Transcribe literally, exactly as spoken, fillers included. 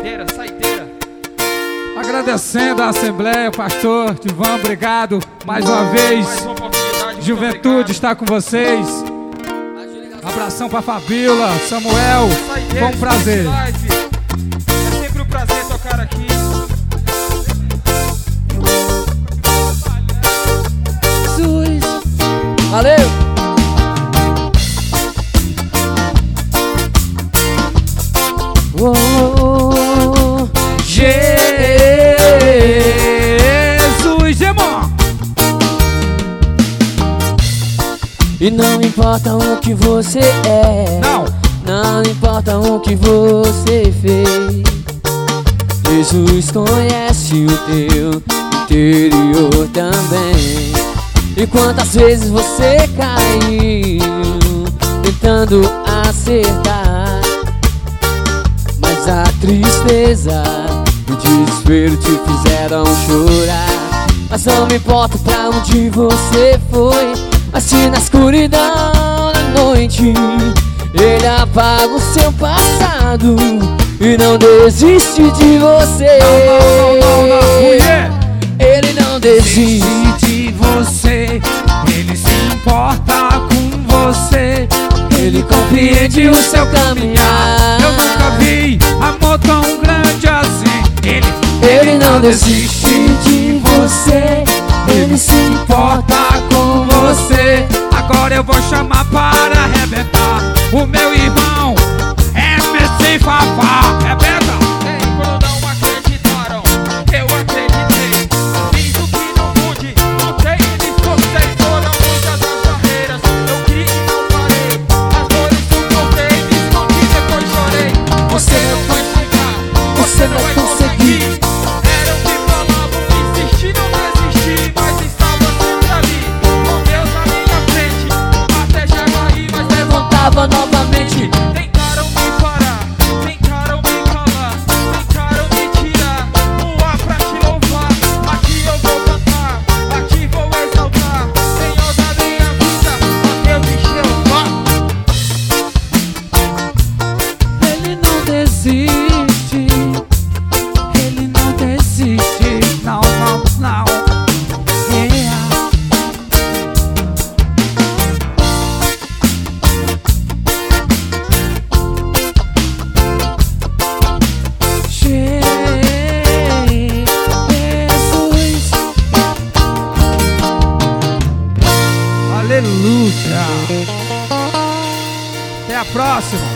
Saideira, saideira. Agradecendo a Assembleia, pastor Divan, obrigado mais uma vez. Mais uma oportunidade. Juventude está com vocês. Abração pra Fabíola, Samuel. Foi um prazer. É sempre um prazer tocar aqui. Jesus. Valeu. Oh, oh, oh. Jesus, irmão. E não importa o que você é, Não. não importa o que você fez, Jesus conhece o teu interior também. E quantas vezes você caiu tentando acertar, mas a tristeza e o desespero te fizeram chorar. Mas não me importa pra onde você foi, mas se na escuridão da noite Ele apaga o seu passado e não desiste de você. Não, não, não, não, mulher. Ele não desiste de você, Ele se importa com você, Ele compreende o seu caminhar. Eu nunca vi amor tão grande assim. Ele, Ele não desiste de você, Ele se importa com você. Agora eu vou chamar para arrebentar o meu irmão M C Fafá. Rebenta! Ei, quando não acreditaram, eu acreditei. Fiz o que não pude, lutei e me esforcei. Foram muitas as barreiras, eu vi e não parei. As dores suportei, me escondi, depois chorei. Você não vai chegar, você não vai conseguir. Era o que falavam, insisti, não desisti. Mas estava sempre ali, com Deus na minha frente. Até já caí, mas Levantava novamente. tentaram me parar, tentaram me calar, tentaram me tirar o ar pra te louvar. Aqui eu vou cantar, aqui vou exaltar, Senhor da minha vida, a Deus de Jeová. Ele não desiste, Ele não desiste. Não, não, não. Yeah. Jesus. Aleluia. Até a próxima.